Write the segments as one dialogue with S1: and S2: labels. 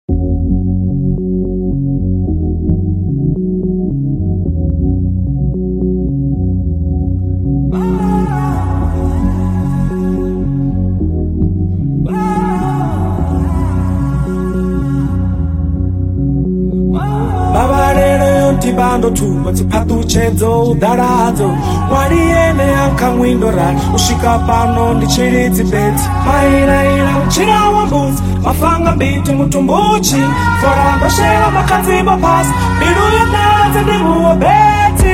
S1: Bando tu matsipatu chedzo daradzo waliene yankamwindora ushika pano ndichiridzi beti mairaira uchira wambuzi mafanga mbiti mutumbuchi foramba shela makadziba pasi bidu yonadze ndimuwo beti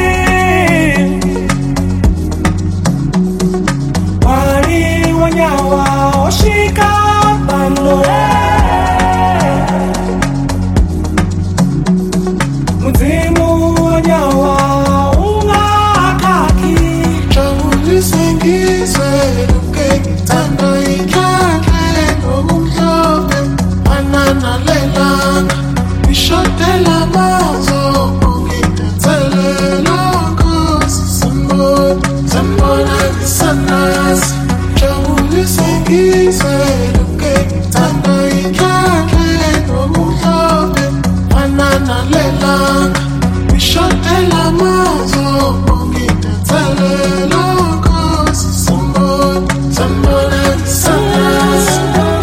S1: wali wanyawa ushika pano mudzimu wanyawa ungakaki
S2: Chawulisengizwe ukekitanda ikakele ngokumhlophe Banana lelanga Bishotela mazo Ungitethele lokosi Sambona kisanasi Chawulisengizwe ukekitanda ikakele ngokumhlophe Banana lelanga Bishotela mazo Ungitethele lokosi Sambona kisanasi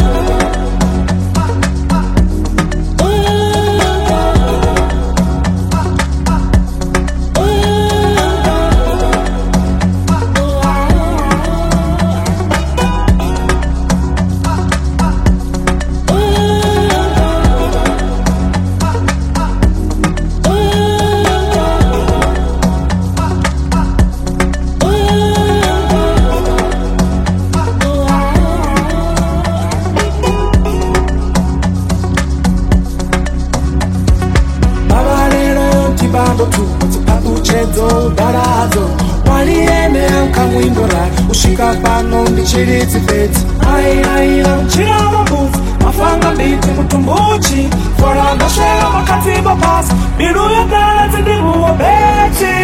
S1: bando tu matsipatu chedzo daradzo waliene yankamwindora ushika pano ndichiridzi beti airaira uchira wambuzi mafanga mbiti mutumbuchi foramba shela makadziba pasi bidu yonadze ndimuwo beti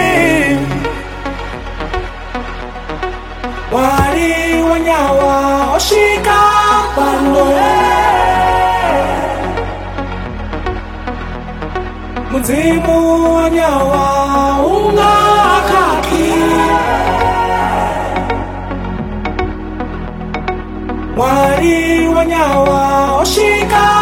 S1: wali wanyawa ushika pano mudzimu wanyawa ungakaki wali wanyawa ushika